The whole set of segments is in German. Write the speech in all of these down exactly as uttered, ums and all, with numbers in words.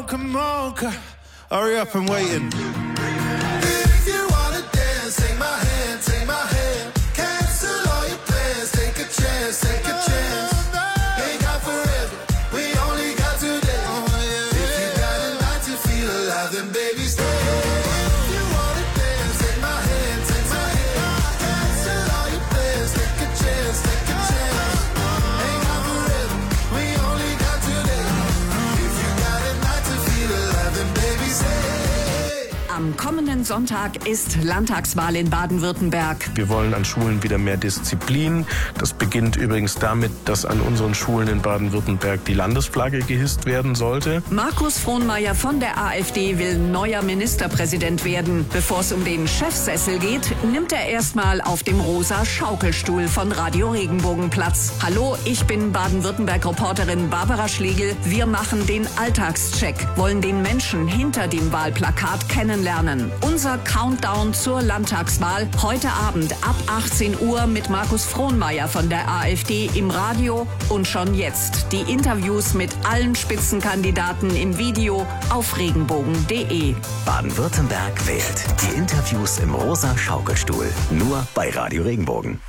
come on, girl. Hurry up and waiting. If you wanna dance, take my hand, take my hand. Cancel all your plans, take a chance, take a chance. Ain't got forever, we only got today. If you got a night to feel alive, then baby stay. If you wanna dance, take my hand, take my hand. Cancel all your plans, take a chance, take a chance. Ain't got forever, we only got today. If you got a night to feel alive, then baby stay. Am kommenden Sonntag ist Landtagswahl in Baden-Württemberg. Wir wollen an Schulen wieder mehr Disziplin. Das beginnt übrigens damit, dass an unseren Schulen in Baden-Württemberg die Landesflagge gehisst werden sollte. Markus Frohnmayer von der AfD will neuer Ministerpräsident werden. Bevor es um den Chefsessel geht, nimmt er erstmal auf dem rosa Schaukelstuhl von Radio Regenbogen Platz. Hallo, ich bin Baden-Württemberg-Reporterin Barbara Schlegel. Wir machen den Alltagscheck, wollen den Menschen hinter dem Wahlplakat kennenlernen. Unser Countdown zur Landtagswahl heute Abend ab achtzehn Uhr mit Markus Frohnmayer von der AfD im Radio und schon jetzt die Interviews mit allen Spitzenkandidaten im Video auf regenbogen punkt de. Baden-Württemberg wählt. Die Interviews im rosa Schaukelstuhl. Nur bei Radio Regenbogen.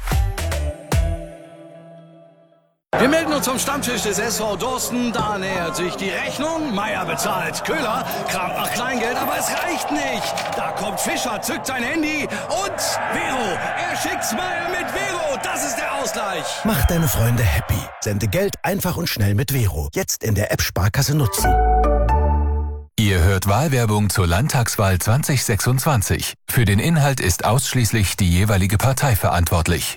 Wir melden uns vom Stammtisch des S V Dorsten. Da nähert sich die Rechnung. Meier bezahlt. Köhler kramt nach Kleingeld, aber es reicht nicht. Da kommt Fischer, zückt sein Handy und Vero. Er schickt's Meier mit Vero. Das ist der Ausgleich. Mach deine Freunde happy. Sende Geld einfach und schnell mit Vero. Jetzt in der App Sparkasse nutzen. Ihr hört Wahlwerbung zur Landtagswahl zwanzig sechsundzwanzig. Für den Inhalt ist ausschließlich die jeweilige Partei verantwortlich.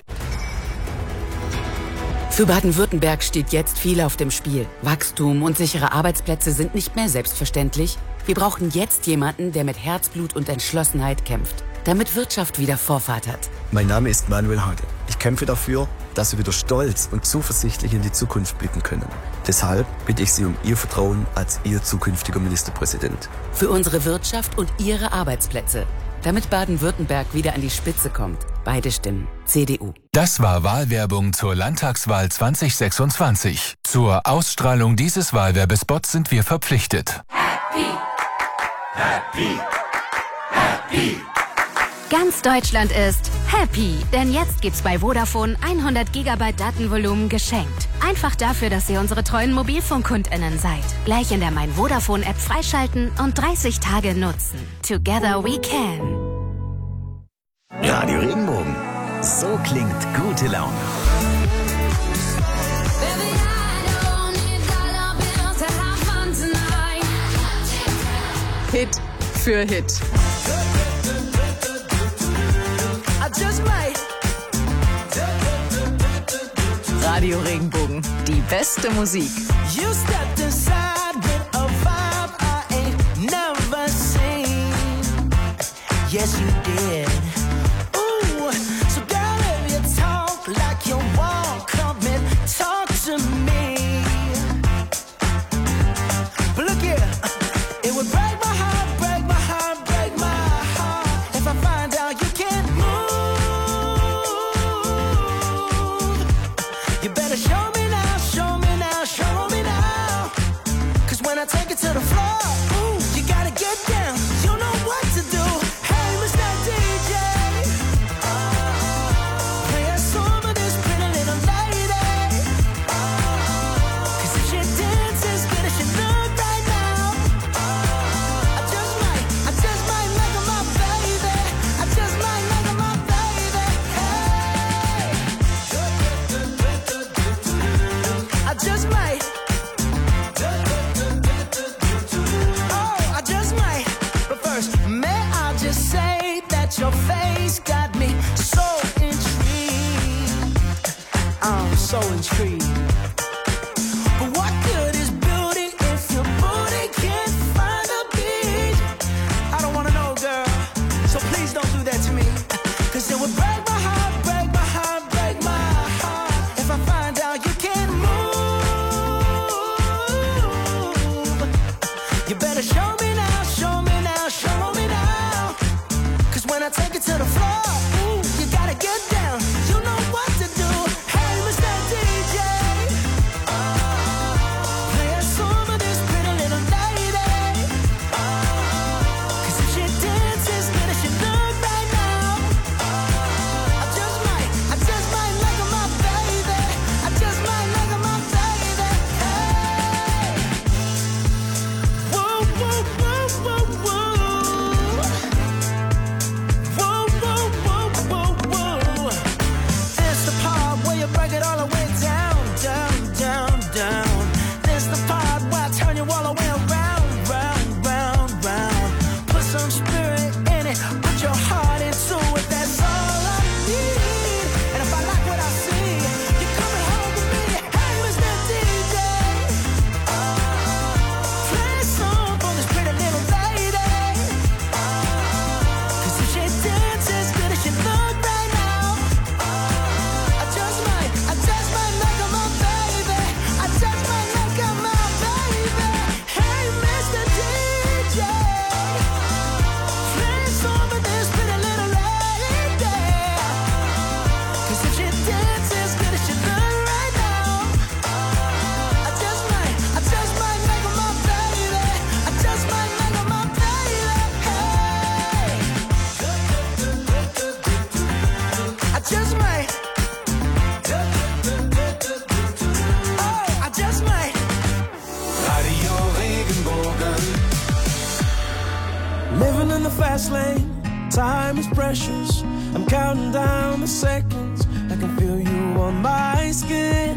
Für Baden-Württemberg steht jetzt viel auf dem Spiel. Wachstum und sichere Arbeitsplätze sind nicht mehr selbstverständlich. Wir brauchen jetzt jemanden, der mit Herzblut und Entschlossenheit kämpft, damit Wirtschaft wieder Vorfahrt hat. Mein Name ist Manuel Hage. Ich kämpfe dafür, dass wir wieder stolz und zuversichtlich in die Zukunft blicken können. Deshalb bitte ich Sie um Ihr Vertrauen als Ihr zukünftiger Ministerpräsident. Für unsere Wirtschaft und Ihre Arbeitsplätze. Damit Baden-Württemberg wieder an die Spitze kommt. Beide Stimmen. C D U. Das war Wahlwerbung zur Landtagswahl zwanzig sechsundzwanzig. Zur Ausstrahlung dieses Wahlwerbespots sind wir verpflichtet. Happy, happy, happy. Ganz Deutschland ist happy, denn jetzt gibt's bei Vodafone hundert Gigabyte Datenvolumen geschenkt. Einfach dafür, dass ihr unsere treuen MobilfunkkundInnen seid. Gleich in der Mein Vodafone-App freischalten und dreißig Tage nutzen. Together we can. Radio Regenbogen. So klingt gute Laune. Hit für Hit. Radio Regenbogen, die beste Musik. You stepped inside with a vibe I ain't never seen. Yes, you did. Ooh, so girl, if you talk like you walk, come and talk to me. But look here, it would break my heart, break my heart, break my heart if I find out you can't move. You better show me now, show me now, show me now. Cause when I take it to the floor, ooh, you gotta get down. You know what to do. Hey, Mister D J, oh, play a song for this pretty little lady. Oh, cause if she dances good as she look right now, oh, I just might, I just might make her my baby. I just might make her my baby. Hey, I just might. Oh, I just might. But first, may I just say that your face got me so intrigued. I'm so intrigued. But what good is beauty if your booty can't find a beat? I don't wanna know, girl. So please don't do that to me. Cause it would break my heart, break my heart, break my heart if I find out you can't move. You better show me now, show me now, show me now. Cause when I take it to the floor, ooh, you gotta get down. You know what to do. Hey, Mister D J, oh, play a song for this pretty little lady. Living in the fast lane, time is precious. I'm counting down the seconds. I can feel you on my skin.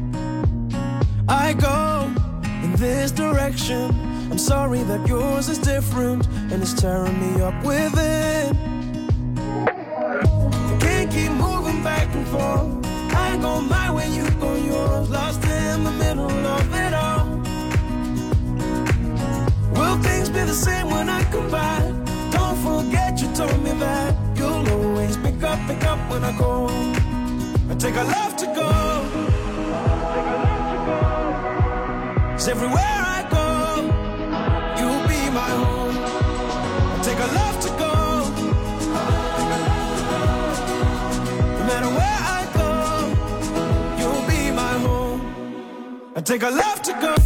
I go in this direction. I'm sorry that yours is different and it's tearing me up within. I can't keep moving back and forth. I go my way, you go yours. Lost in the middle of it all. Will things be the same when I come back? Don't forget you told me that you'll always pick up, pick up when I go. I take a love to go. Cause everywhere I go, you'll be my home. I take a love to go. No matter where I go, you'll be my home. I take a love to go.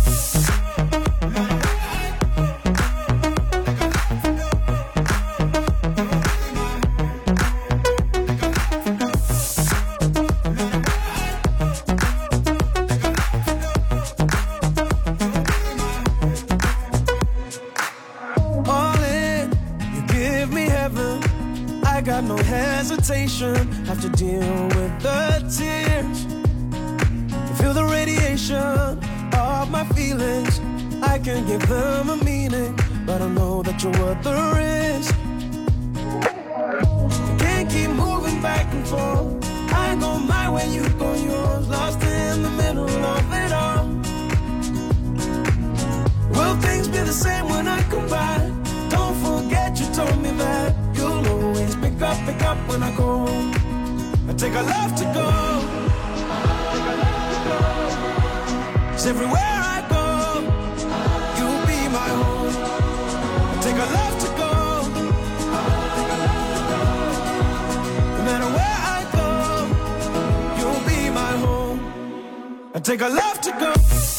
Have to deal with the tears. Feel the radiation of my feelings. I can give them a meaning, but I know that you're worth the risk. I can't keep moving back and forth. I go my way, you go yours. Lost in the middle of it all. Will things be the same when I come back? Don't forget you told me that you'll always pick up, pick up when I go. I take a love to go. Cause everywhere I go, you'll be my home. I take a love to go. No matter where I go, you'll be my home. I take a love to go.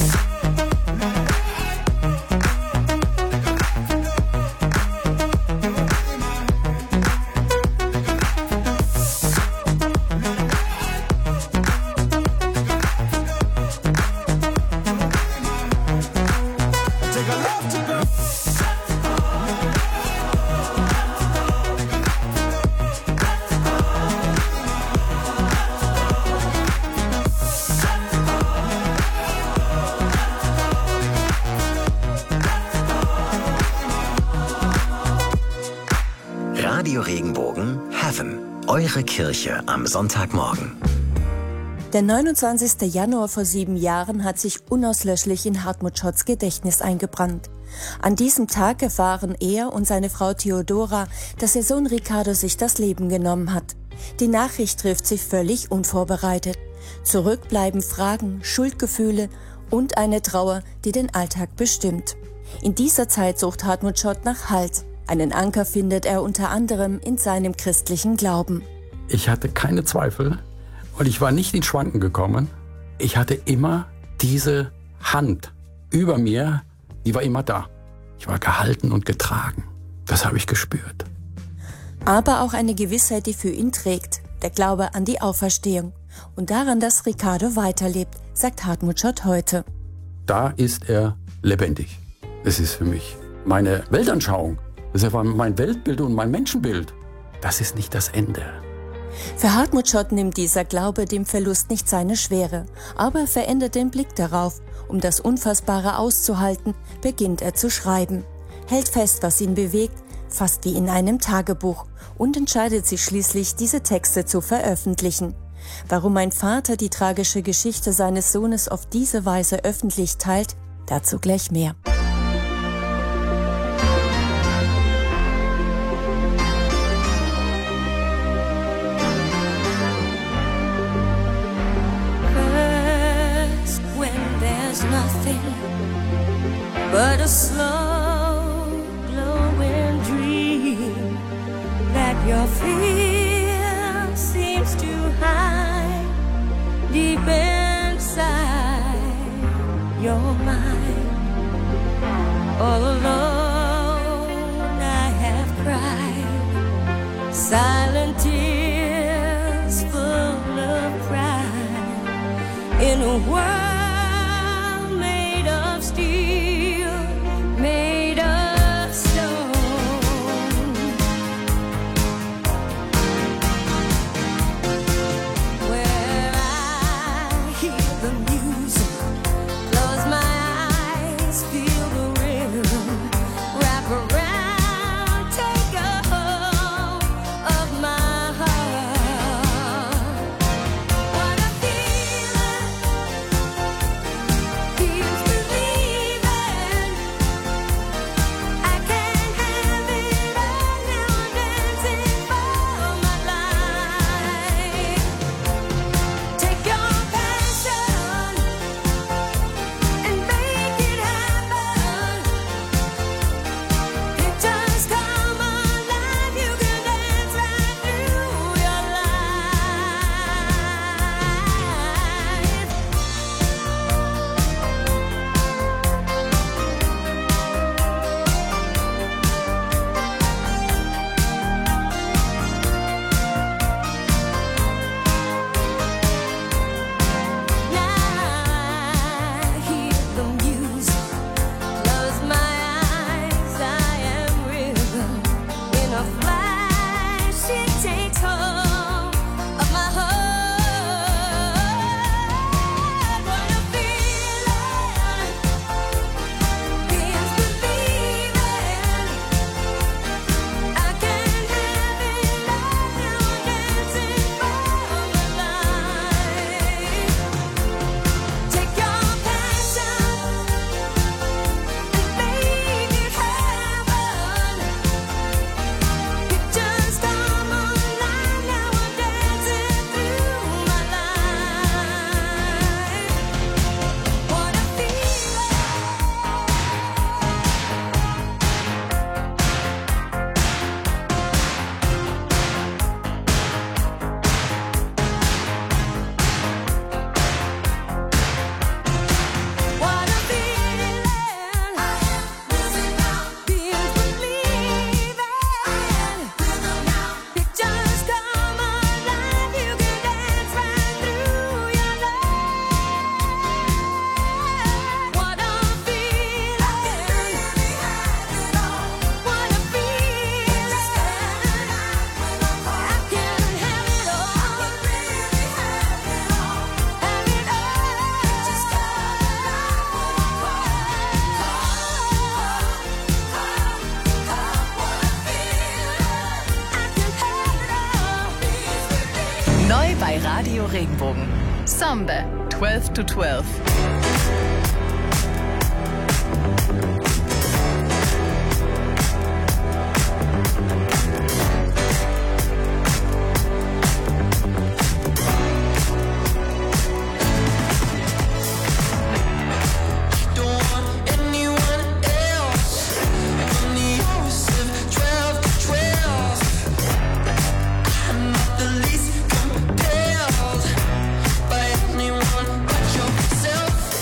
Radio Regenbogen Heaven, eure Kirche am Sonntagmorgen. Der neunundzwanzigste Januar vor sieben Jahren hat sich unauslöschlich in Hartmut Schotts Gedächtnis eingebrannt. An diesem Tag erfahren er und seine Frau Theodora, dass ihr Sohn Ricardo sich das Leben genommen hat. Die Nachricht trifft sie völlig unvorbereitet. Zurück bleiben Fragen, Schuldgefühle und eine Trauer, die den Alltag bestimmt. In dieser Zeit sucht Hartmut Schott nach Halt. Einen Anker findet er unter anderem in seinem christlichen Glauben. Ich hatte keine Zweifel und ich war nicht in Schwanken gekommen. Ich hatte immer diese Hand über mir, die war immer da. Ich war gehalten und getragen. Das habe ich gespürt. Aber auch eine Gewissheit, die für ihn trägt. Der Glaube an die Auferstehung. Und daran, dass Ricardo weiterlebt, sagt Hartmut Schott heute. Da ist er lebendig. Es ist für mich meine Weltanschauung. Das war mein Weltbild und mein Menschenbild. Das ist nicht das Ende. Für Hartmut Schott nimmt dieser Glaube dem Verlust nicht seine Schwere. Aber er verändert den Blick darauf. Um das Unfassbare auszuhalten, beginnt er zu schreiben. Hält fest, was ihn bewegt, fast wie in einem Tagebuch, und entscheidet sich schließlich, diese Texte zu veröffentlichen. Warum ein Vater die tragische Geschichte seines Sohnes auf diese Weise öffentlich teilt, dazu gleich mehr. But a slow glowing dream that your fear seems to hide deep inside your mind. All alone I have cried silent tears full of pride in a world made of steel, made of stone. Where I hear the music, close my eyes, feel the rhythm, wrap around, take a hold of my heart. What a feeling, feels believing. I can't have it all now, I'm dancing for my life. Take your passion and make it happen. Pictures come alive, you can dance right through your life. Now I hear the music, close my eyes, I am rhythm. In a flash, it takes hold of my heart. What a feeling, feels believing. I can't have it all now, I'm dancing for my life. Take your passion and make it happen. Pictures come alive, now I'm dancing through my life. What a feeling. What a feeling. Feels believing. Pictures come alive, you can dance right through your life. What a feeling. What a feeling. I can have it all. Have it all. Just Neu bei Radio Regenbogen. Samba, twelve to twelve. Don't want anyone else. Only yours if twelve to twelve. I'm not the least compelled by anyone but yourself.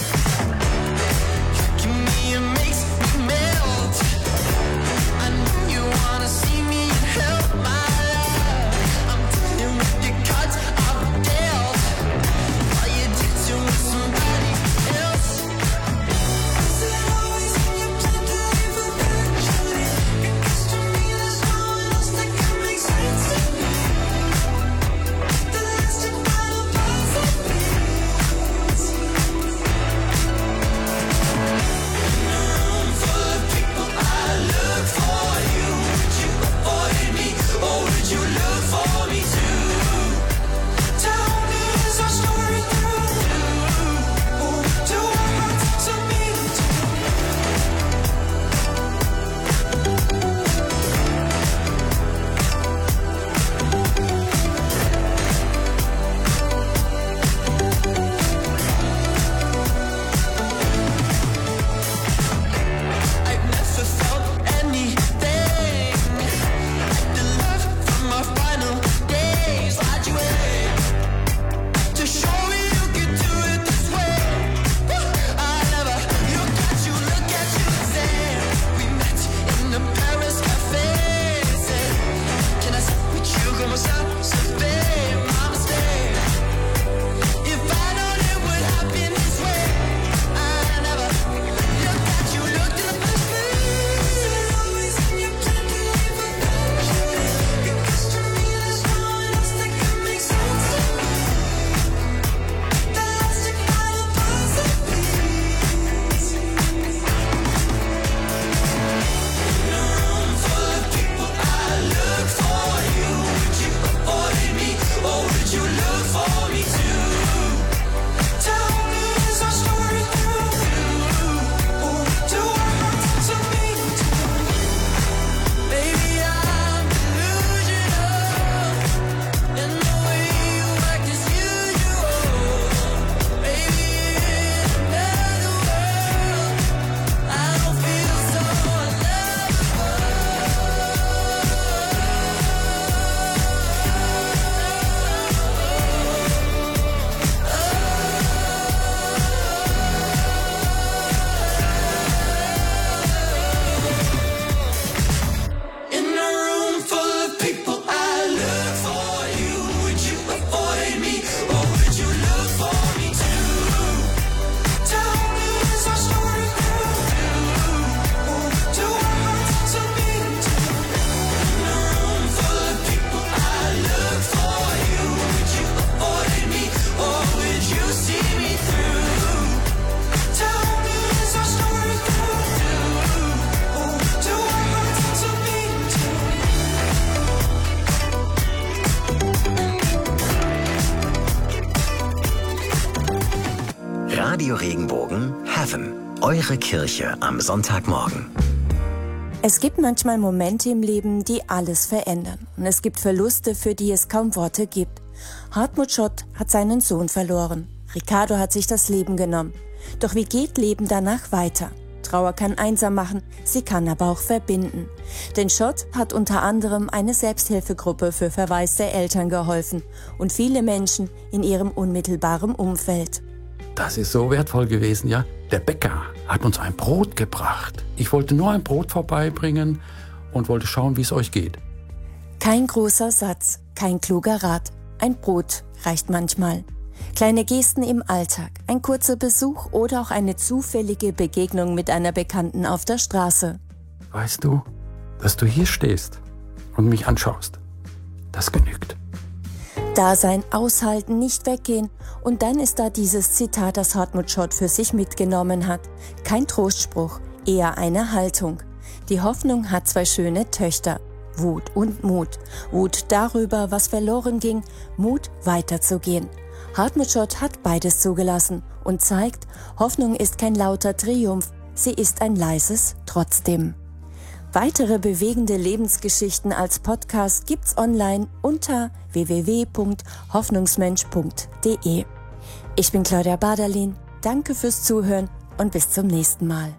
Radio Regenbogen Heaven, eure Kirche am Sonntagmorgen. Es gibt manchmal Momente im Leben, die alles verändern. Und es gibt Verluste, für die es kaum Worte gibt. Hartmut Schott hat seinen Sohn verloren. Ricardo hat sich das Leben genommen. Doch wie geht Leben danach weiter? Trauer kann einsam machen, sie kann aber auch verbinden. Denn Schott hat unter anderem eine Selbsthilfegruppe für verwaiste Eltern geholfen und viele Menschen in ihrem unmittelbaren Umfeld. Das ist so wertvoll gewesen, ja. Der Bäcker hat uns ein Brot gebracht. Ich wollte nur ein Brot vorbeibringen und wollte schauen, wie es euch geht. Kein großer Satz, kein kluger Rat. Ein Brot reicht manchmal. Kleine Gesten im Alltag, ein kurzer Besuch oder auch eine zufällige Begegnung mit einer Bekannten auf der Straße. Weißt du, dass du hier stehst und mich anschaust? Das genügt. Dasein, aushalten, nicht weggehen. Und dann ist da dieses Zitat, das Hartmut Schott für sich mitgenommen hat. Kein Trostspruch, eher eine Haltung. Die Hoffnung hat zwei schöne Töchter. Wut und Mut. Wut darüber, was verloren ging, Mut weiterzugehen. Hartmut Schott hat beides zugelassen und zeigt, Hoffnung ist kein lauter Triumph, sie ist ein leises Trotzdem. Weitere bewegende Lebensgeschichten als Podcast gibt's online unter w w w punkt hoffnungsmensch punkt d e. Ich bin Claudia Baderlin, danke fürs Zuhören und bis zum nächsten Mal.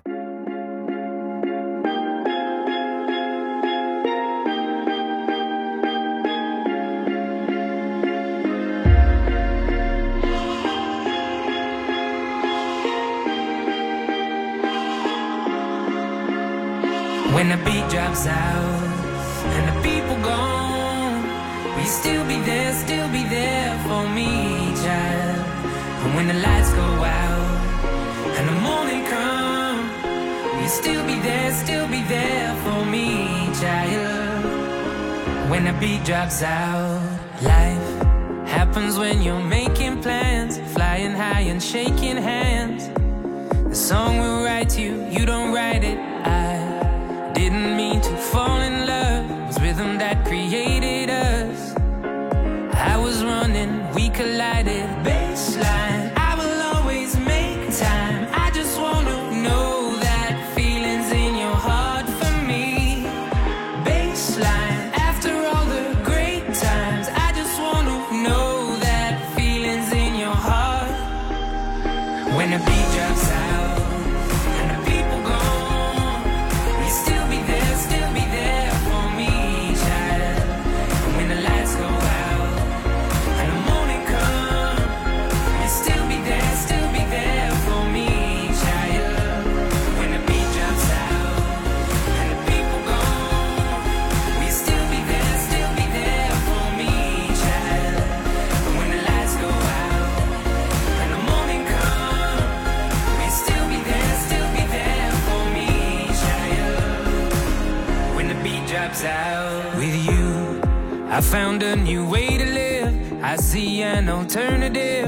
When the beat drops out and the people gone, will you still be there, still be there for me, child? And when the lights go out and the morning come, will you still be there, still be there for me, child? When the beat drops out, life happens when you're making plans, flying high and shaking hands. The song will write you, you don't write it. I didn't mean to fall in love, it was rhythm that created us. I was running, we collided, baseline. I will always make time, I just wanna know that feeling's in your heart for me. Baseline, after all the great times, I just wanna know that feeling's in your heart. When the beat drops out and the people gone, we still be there, still be there for me, child. And when the lights go out and the morning come, we still be there, still be there for me, child. When the beat drops out and the people gone, we still be there, still be there for me, child. And when the lights go out and the morning come, we still be there, still be there for me, child. When the beat drops out, with you, I found a new way to live. I see an alternative.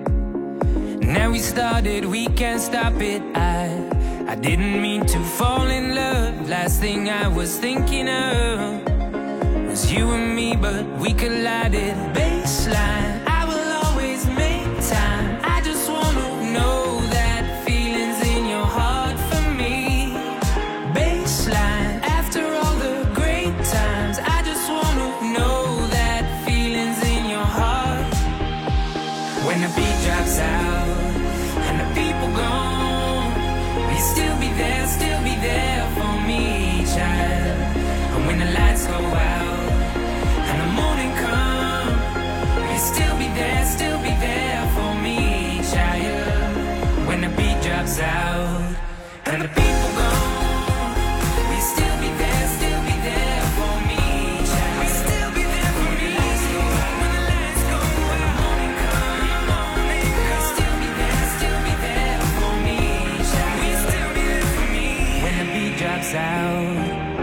Now we started, we can't stop it. I, I didn't mean to fall in love. Last thing I was thinking of was you and me, but we collided. Baseline, I will always make time. I just wanna know that feeling's in your heart for me. Baseline, after all the great times, I just wanna know that feeling's in your heart. When the beat drops out and the people gone, will you still be there, still be there for me, child? And when the lights go out and the morning come, will you still be there, still be there for me, child? When the beat drops out and the people gone, will you still be there, still be there for me, child? Will you still be there for me? When the lights go out and the morning come, will you still be there, still be there for me, child? Will you still be there for me? When the beat drops out.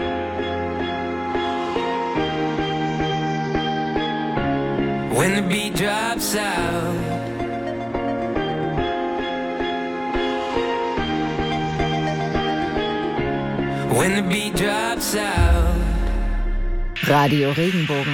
When the beat drops out. When the beat drops out. Radio Regenbogen.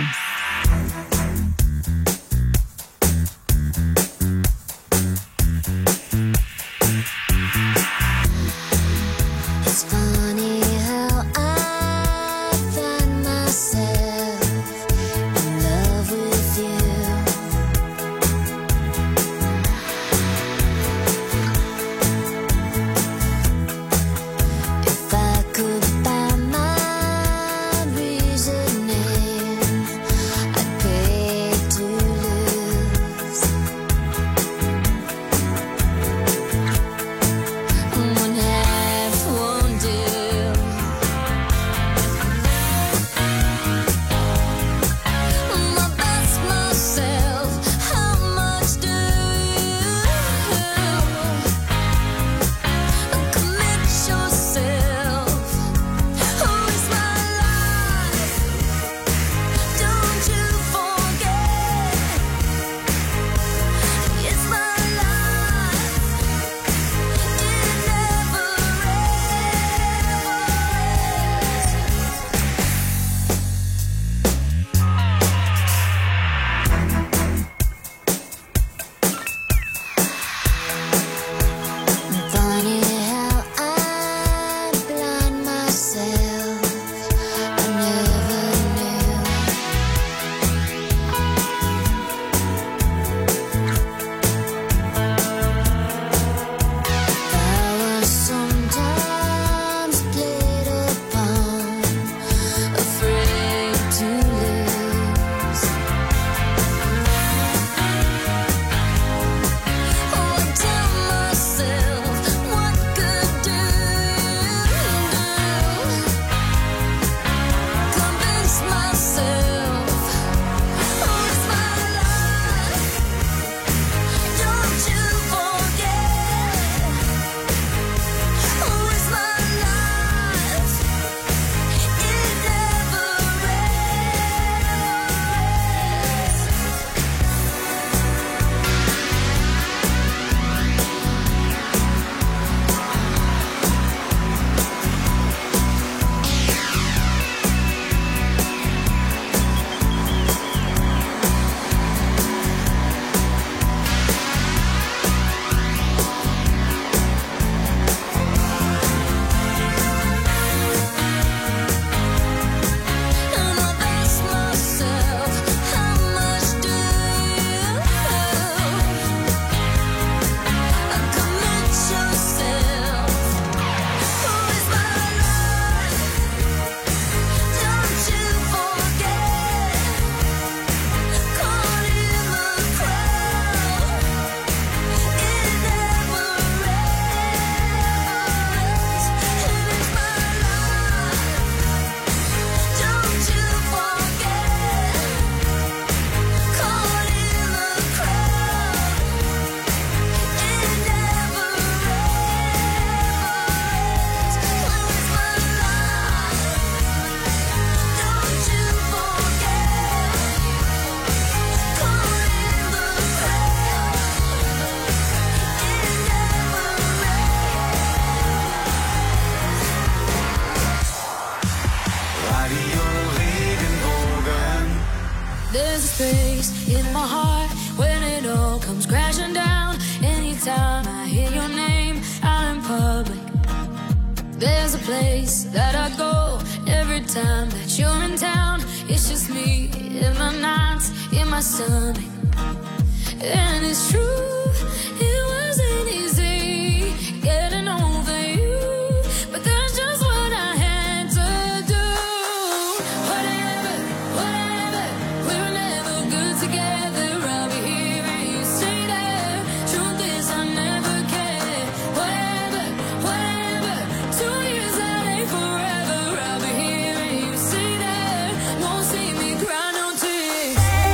Radio Regenbogen. There's a space in my heart when it all comes crashing down. Anytime I hear your name out in public, there's a place that I go every time that you're in town. It's just me in my nights, in my stomach. And it's true, it wasn't easy getting over you, but that's just what I had to do. Whatever, whatever, we were never good together. I'll be here and you stay there. Truth is I never cared. Whatever, whatever, two years that ain't forever. I'll be here and you stay there. Won't see me cry no tears.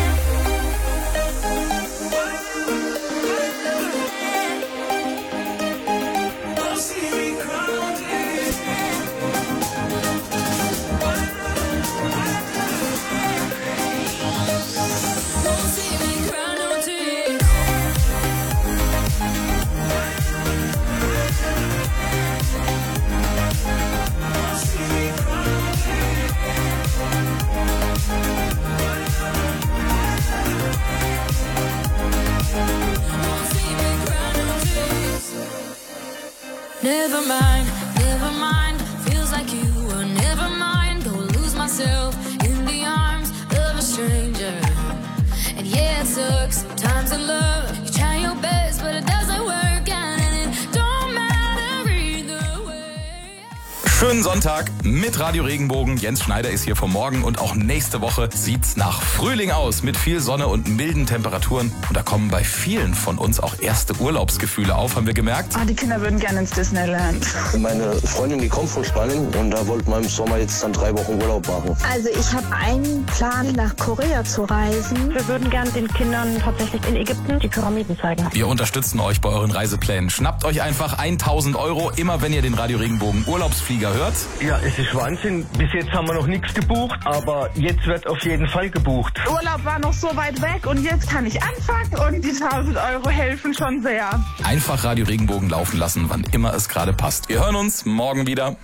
Never mind, never mind. Feels like you were never mind. Go lose myself in the arms of a stranger. And yeah, it sucks sometimes in love. You try your best, but it doesn't work out, and it don't matter either way. Schönen Sonntag mit Radio Regenbogen. Jens Schneider ist hier vom Morgen und auch nächste Woche sieht's nach Frühling aus mit viel Sonne und milden Temperaturen. Und da kommen bei vielen von uns auch erste Urlaubsgefühle auf, haben wir gemerkt. Ah, die Kinder würden gerne ins Disneyland. Meine Freundin, die kommt von Spanien und da wollten wir im Sommer jetzt dann drei Wochen Urlaub machen. Also ich habe einen Plan, nach Korea zu reisen. Wir würden gerne den Kindern tatsächlich in Ägypten die Pyramiden zeigen. Wir unterstützen euch bei euren Reiseplänen. Schnappt euch einfach tausend Euro, immer wenn ihr den Radio Regenbogen Urlaubsflieger hört. Ja, es ist Wahnsinn. Bis jetzt haben wir noch nichts gebucht, aber jetzt wird auf jeden Fall gebucht. Urlaub war noch so weit weg und jetzt kann ich anfangen und die tausend Euro helfen schon sehr. Einfach Radio Regenbogen laufen lassen, wann immer es gerade passt. Wir hören uns morgen wieder.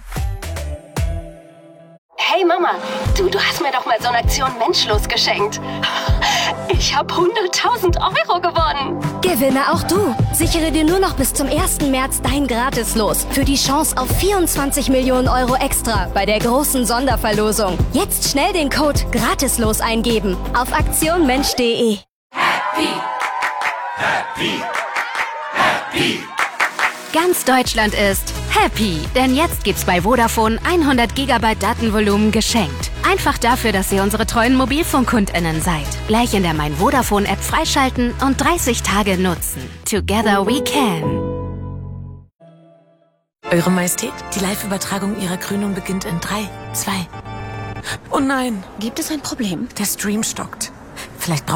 Hey Mama, du, du hast mir doch mal so eine Aktion Menschlos geschenkt. Ich habe hunderttausend Euro gewonnen. Gewinne auch du. Sichere dir nur noch bis zum ersten März dein Gratislos für die Chance auf vierundzwanzig Millionen Euro extra bei der großen Sonderverlosung. Jetzt schnell den Code Gratislos eingeben auf aktion mensch punkt de. Happy, happy, happy. Ganz Deutschland ist happy, denn jetzt gibt's bei Vodafone hundert Gigabyte Datenvolumen geschenkt. Einfach dafür, dass ihr unsere treuen MobilfunkkundInnen seid. Gleich in der Mein Vodafone-App freischalten und dreißig Tage nutzen. Together we can. Eure Majestät, die Live-Übertragung Ihrer Krönung beginnt in drei, zwei. Oh nein, Gibt es ein Problem? der Stream stockt. Vielleicht braucht